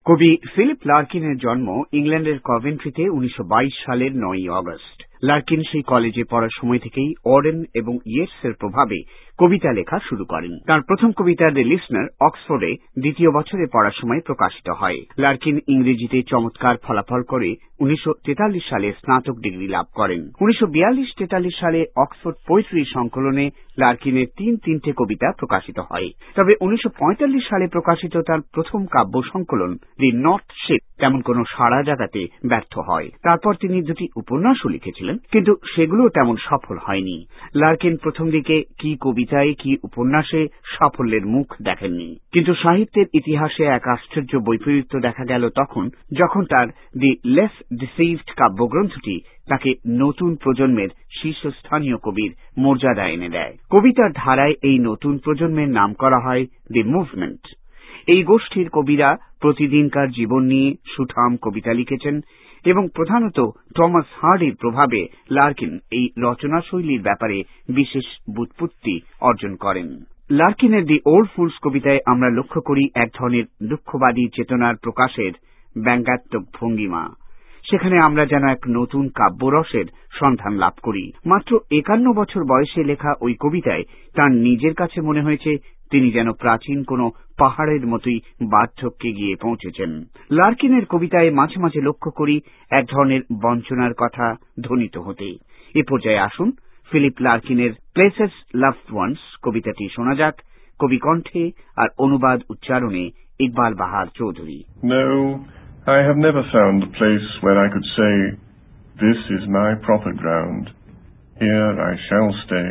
কবি ফিলিপ লার্কিনের জন্ম ইংল্যান্ডের কভেন্ট্রিতে 1922 সালের 9 আগস্ট। লার্কিন সেই কলেজে পড়ার সময় থেকেই অডেন এবং ইয়েটসের প্রভাবে কবিতা লেখা শুরু করেন। তার প্রথম কবিতা দ্য লিসনার অক্সফোর্ডে দ্বিতীয় বছরে পড়ার সময় প্রকাশিত হয়। লার্কিন ইংরেজিতে চমৎকার ফলাফল করে 1943 সালে স্নাতক ডিগ্রি লাভ করেন। 1942-43 সালে অক্সফোর্ড পোয়েট্রি সংকলনে লার্কিনের তিনটে কবিতা প্রকাশিত হয়। তবে 1945 সালে প্রকাশিত তার প্রথম কাব্য সংকলন দি নর্থ শিপ তেমন কোনো সাড়া জাগাতে ব্যর্থ হয়। তারপর তিনি দুটি উপন্যাসও লিখেছিলেন, কিন্তু সেগুলো তেমন সফল হয়নি। লার্কিন প্রথম দিকে কি কবিতায় কি উপন্যাসে সাফল্যের মুখ দেখেননি, কিন্তু সাহিত্যের ইতিহাসে এক আশ্চর্য বৈপরীত্য দেখা গেল তখন, যখন তার দি লেস ডিসিভড কাব্যগ্রন্থটি তাকে নতুন প্রজন্মের শীর্ষস্থানীয় কবির মর্যাদা এনে দেয়। কবিতার ধারায় এই নতুন প্রজন্মের নাম করা হয় দি মুভমেন্ট। এই গোষ্ঠীর কবিরা প্রতিদিনকার জীবন নিয়ে সুঠাম কবিতা লিখেছেন এবং প্রধানত টমাস হার্ডির প্রভাবে লার্কিন এই রচনাশৈলীর ব্যাপারে বিশেষ ব্যুৎপত্তি অর্জন করেন। লার্কিনের দি ওল্ড ফুলস কবিতায় আমরা লক্ষ্য করি এক ধরনের দুঃখবাদী চেতনার প্রকাশের ব্যঙ্গাত্মক ভঙ্গিমা। সেখানে আমরা যেন এক নতুন কাব্যরসের সন্ধান লাভ করি। মাত্র 51 বছর বয়সে লেখা ওই কবিতায় তার নিজের কাছে মনে হয়েছে তিনি যেন প্রাচীন কোনো পাহাড়ের মতোই বার্ধক্যে গিয়ে পৌঁছেছেন। লার্কিনের কবিতায় মাঝে মাঝে লক্ষ্য করি এক ধরনের বঞ্চনার কথা ধ্বনিত হতে। এ পর্যায়ে আসুন ফিলিপ লার্কিনের প্লেসেস লাভড ওয়ান্স কবিতাটি শোনা যাক, কবি কণ্ঠে আর অনুবাদ উচ্চারণে ইকবাল বাহার Chowdhury. No, I have never found a place where I could say, this is my proper ground, here I shall stay,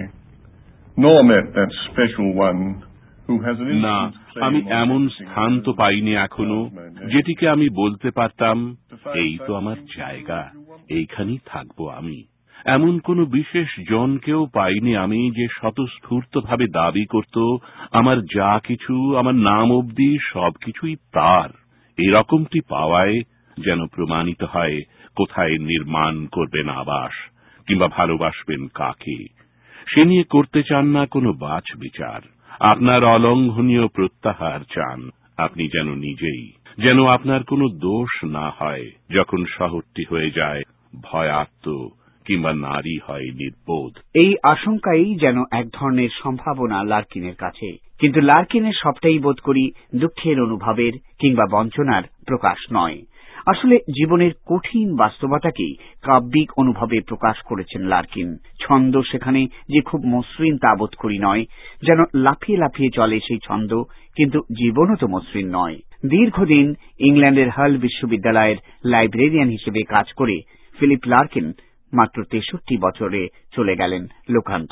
nor met that special one who has an না, instant claim আমি on এমন everything স্থান তো I পাইনি know এখনো about my name. যেটিকে আমি বলতে পারতাম এই তো আমার জায়গা, এইখানেই থাকবো আমি। এমন কোন বিশেষ জনকেও পাইনি আমি যে স্বতঃস্ফূর্তভাবে দাবি করত আমার যা কিছু, আমার নাম অবধি সবকিছুই তার। এরকমটি পাওয়ায় যেন প্রমাণিত হয় কোথায় নির্মাণ করবেন আবাস, কিংবা ভালোবাসবেন কাকে, সে নিয়ে করতে চান না কোনো বাছ বিচার। আপনার অলঙ্ঘনীয় প্রত্যাহার চান আপনি যেন নিজেই, যেন আপনার কোনো দোষ না হয় যখন শহরটি হয়ে যায় ভয়ার্ত কিংবা নারী হয় নির্বোধ। এই আশঙ্কাই যেন এক ধরনের সম্ভাবনা লার্কিনের কাছে, কিন্তু লার্কিনের সবটাই বোধ করি দুঃখের অনুভবের কিংবা বঞ্চনার প্রকাশ নয়। আসলে জীবনের কঠিন বাস্তবতাকেই কাব্যিক অনুভবে প্রকাশ করেছেন লার্কিন। ছন্দ সেখানে যে খুব মসৃণ তা বোধ করি নয়, যেন লাফিয়ে লাফিয়ে চলে সেই ছন্দ, কিন্তু জীবনও তো মসৃণ নয়। দীর্ঘদিন ইংল্যান্ডের হাল বিশ্ববিদ্যালয়ের লাইব্রেরিয়ান হিসেবে কাজ করে ফিলিপ লার্কিন মাত্র 63 বছরে চলে গেলেন লোকান্তরে।